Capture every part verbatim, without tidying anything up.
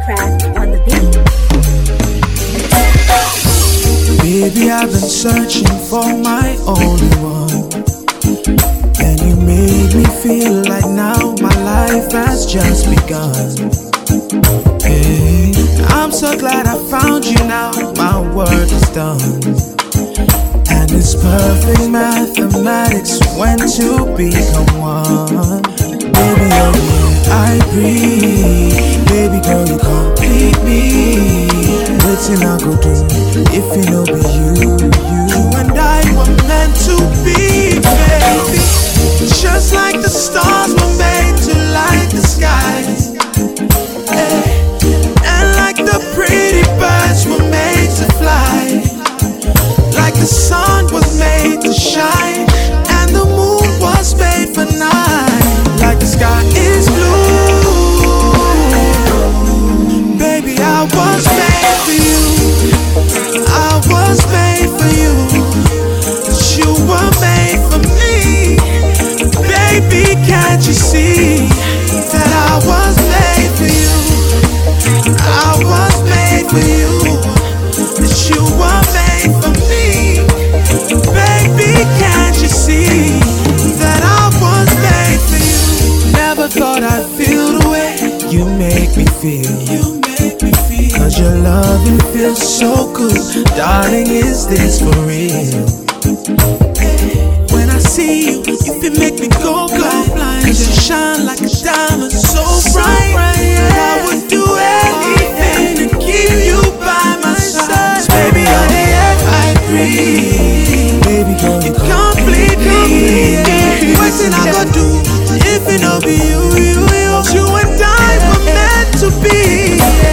Craft on the beat. Baby, I've been searching for my only one, and you made me feel like now my life has just begun. Hey, I'm so glad I found you now, my work is done. And it's perfect mathematics when two become one. Baby, oh yeah, I breathe. Baby girl, you complete me. Waiting I go do if you know be you, you. You and I were meant to be, baby. Just like the stars were made to light the sky, hey. And like the pretty birds were made to fly, like the sun was made to shine, and the moon was made for night, like the sky is blue. Baby, I was made for you, I was made for you, but you were made for me. Baby, can't you see that I was made for you, I was made for you, that you were made for me. Baby, can't you see that I was made for you? Never thought I'd feel the way you make me feel. You make me feel. Cause your loving feels so good. Darling, is this for real? When I see you, you can make me go blind. Cause you shine like a diamond, so bright. I would do anything to keep you by my side. Baby, you're the air I breathe. Baby girl, you complete me. What can I go do if it don't be you, you, you? You and I were meant to be.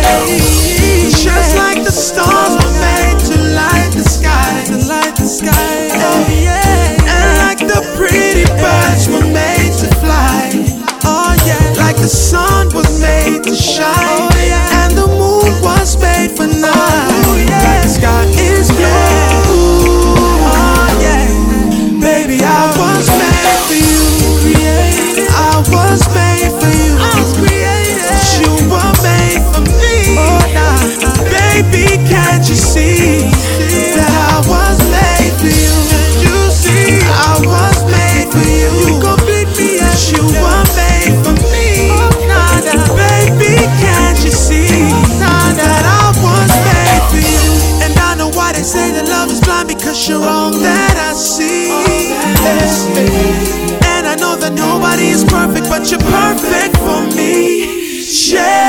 Just like the stars were made to light the sky, to light the sky. Oh yeah. And like the pretty birds were made to fly. Oh yeah. Like the sun was made to shine. Oh yeah. And the moon was made for night. Oh yeah. Like the sky is blue. Oh yeah. Baby, I was made for you. I was made for you. I was created. You were made for me. Oh nah. Baby, can't you see that I was made for you? Can't you see I was made for you? You complete me as you were made for me. Oh nah, nah. Baby, can't you see that I was made for you? And I know why they say that love is blind, because you're all that I see. And I know that nobody is perfect, but you're perfect for me. Yeah.